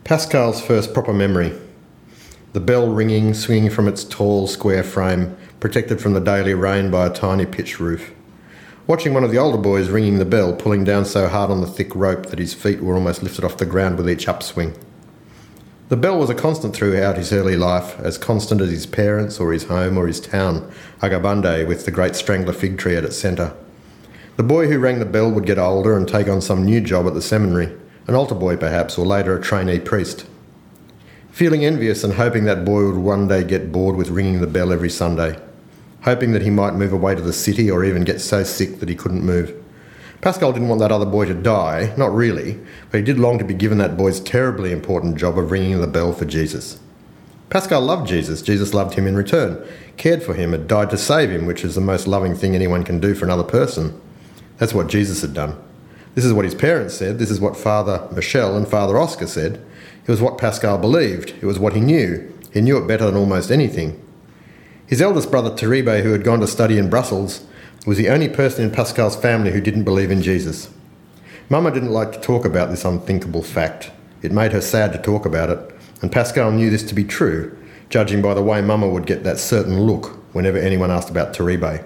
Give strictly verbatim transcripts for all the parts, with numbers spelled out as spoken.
Pascal's first proper memory. The bell ringing, swinging from its tall, square frame, protected from the daily rain by a tiny pitched roof. Watching one of the older boys ringing the bell, pulling down so hard on the thick rope that his feet were almost lifted off the ground with each upswing. The bell was a constant throughout his early life, as constant as his parents or his home or his town, Agabande, with the great strangler fig tree at its centre. The boy who rang the bell would get older and take on some new job at the seminary, an altar boy perhaps, or later a trainee priest. Feeling envious and hoping that boy would one day get bored with ringing the bell every Sunday, hoping that he might move away to the city or even get so sick that he couldn't move. Pascal didn't want that other boy to die, not really, but he did long to be given that boy's terribly important job of ringing the bell for Jesus. Pascal loved Jesus. Jesus loved him in return, cared for him, had died to save him, which is the most loving thing anyone can do for another person. That's what Jesus had done. This is what his parents said. This is what Father Michel and Father Oscar said. It was what Pascal believed. It was what he knew. He knew it better than almost anything. His eldest brother, Taribe, who had gone to study in Brussels, was the only person in Pascal's family who didn't believe in Jesus. Mama didn't like to talk about this unthinkable fact. It made her sad to talk about it, and Pascal knew this to be true, judging by the way Mama would get that certain look whenever anyone asked about Taribe.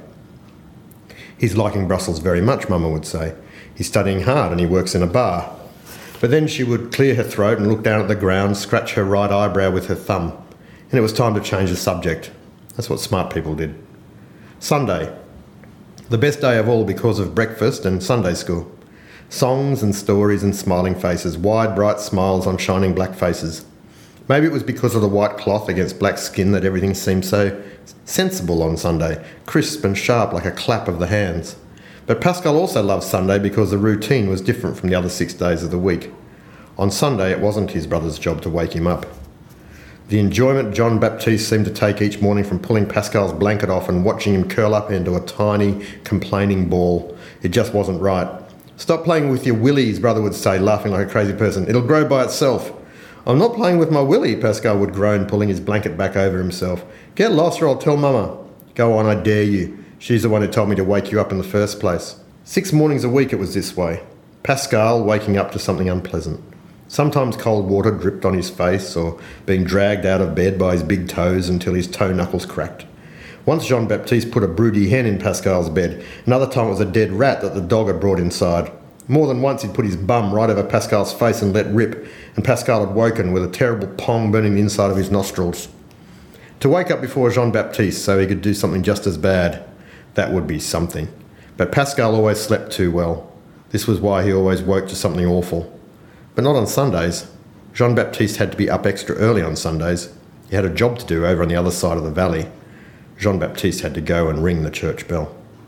He's liking Brussels very much, Mama would say. He's studying hard and he works in a bar. But then she would clear her throat and look down at the ground, scratch her right eyebrow with her thumb, and it was time to change the subject. That's what smart people did. Sunday. The best day of all because of breakfast and Sunday school. Songs and stories and smiling faces, wide, bright smiles on shining black faces. Maybe it was because of the white cloth against black skin that everything seemed so sensible on Sunday, crisp and sharp like a clap of the hands. But Pascal also loved Sunday because the routine was different from the other six days of the week. On Sunday, it wasn't his brother's job to wake him up. The enjoyment John Baptiste seemed to take each morning from pulling Pascal's blanket off and watching him curl up into a tiny, complaining ball, it just wasn't right. "Stop playing with your willy," his brother would say, laughing like a crazy person. "It'll grow by itself." "I'm not playing with my willy," Pascal would groan, pulling his blanket back over himself. "Get lost or I'll tell Mama." "Go on, I dare you. She's the one who told me to wake you up in the first place." Six mornings a week it was this way. Pascal waking up to something unpleasant. Sometimes cold water dripped on his face or being dragged out of bed by his big toes until his toe knuckles cracked. Once Jean-Baptiste put a broody hen in Pascal's bed. Another time it was a dead rat that the dog had brought inside. More than once he'd put his bum right over Pascal's face and let rip, and Pascal had woken with a terrible pong burning the inside of his nostrils. To wake up before Jean-Baptiste so he could do something just as bad, that would be something. But Pascal always slept too well. This was why he always woke to something awful. But not on Sundays. Jean-Baptiste had to be up extra early on Sundays. He had a job to do over on the other side of the valley. Jean-Baptiste had to go and ring the church bell.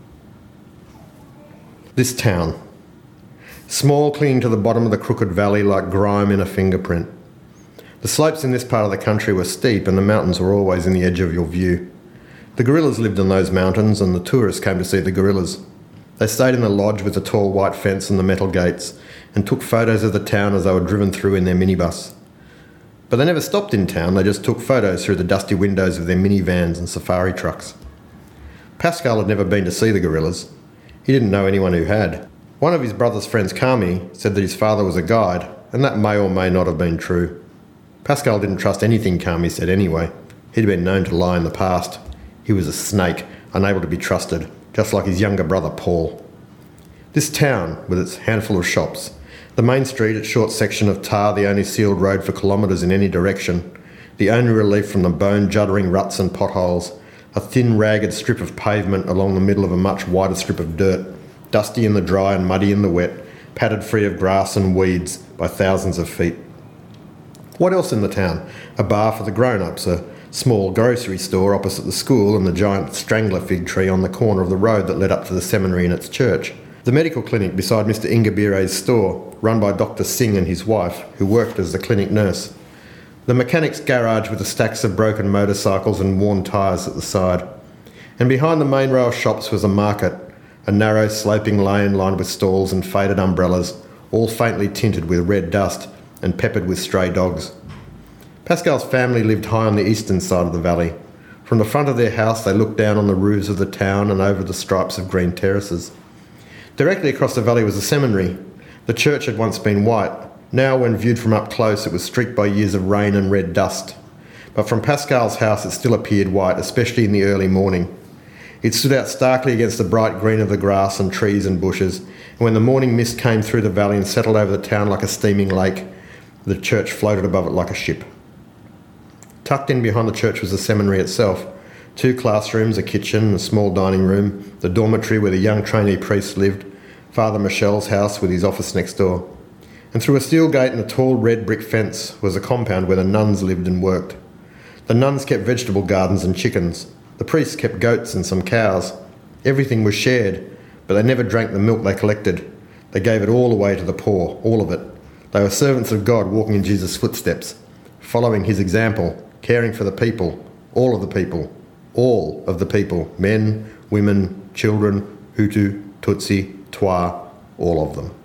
This town. Small, clinging to the bottom of the crooked valley like grime in a fingerprint. The slopes in this part of the country were steep and the mountains were always in the edge of your view. The gorillas lived in those mountains and the tourists came to see the gorillas. They stayed in the lodge with the tall white fence and the metal gates and took photos of the town as they were driven through in their minibus. But they never stopped in town, they just took photos through the dusty windows of their minivans and safari trucks. Pascal had never been to see the gorillas. He didn't know anyone who had. One of his brother's friends, Kami, said that his father was a guide, and that may or may not have been true. Pascal didn't trust anything Kami said anyway. He'd been known to lie in the past. He was a snake, unable to be trusted, just like his younger brother Paul. This town, with its handful of shops, the main street, its short section of tar, the only sealed road for kilometres in any direction, the only relief from the bone-juddering ruts and potholes, a thin, ragged strip of pavement along the middle of a much wider strip of dirt, dusty in the dry and muddy in the wet, padded free of grass and weeds by thousands of feet. What else in the town? A bar for the grown-ups, a small grocery store opposite the school and the giant strangler fig tree on the corner of the road that led up to the seminary and its church. The medical clinic beside Mister Ingabire's store, run by Doctor Singh and his wife, who worked as the clinic nurse. The mechanic's garage with the stacks of broken motorcycles and worn tyres at the side. And behind the main row of shops was a market, a narrow sloping lane lined with stalls and faded umbrellas, all faintly tinted with red dust and peppered with stray dogs. Pascal's family lived high on the eastern side of the valley. From the front of their house they looked down on the roofs of the town and over the stripes of green terraces. Directly across the valley was the seminary. The church had once been white, Now, when viewed from up close, it was streaked by years of rain and red dust. But from Pascal's house it still appeared white, especially in the early morning. It stood out starkly against the bright green of the grass and trees and bushes, and when the morning mist came through the valley and settled over the town like a steaming lake, the church floated above it like a ship. Tucked in behind the church was the seminary itself. Two classrooms, a kitchen, a small dining room, the dormitory where the young trainee priest lived, Father Michel's house with his office next door. And through a steel gate and a tall red brick fence was a compound where the nuns lived and worked. The nuns kept vegetable gardens and chickens. The priests kept goats and some cows. Everything was shared, but they never drank the milk they collected. They gave it all away to the poor, all of it. They were servants of God walking in Jesus' footsteps, following his example, caring for the people, all of the people, all of the people, men, women, children, Hutu, Tutsi, Twa, all of them.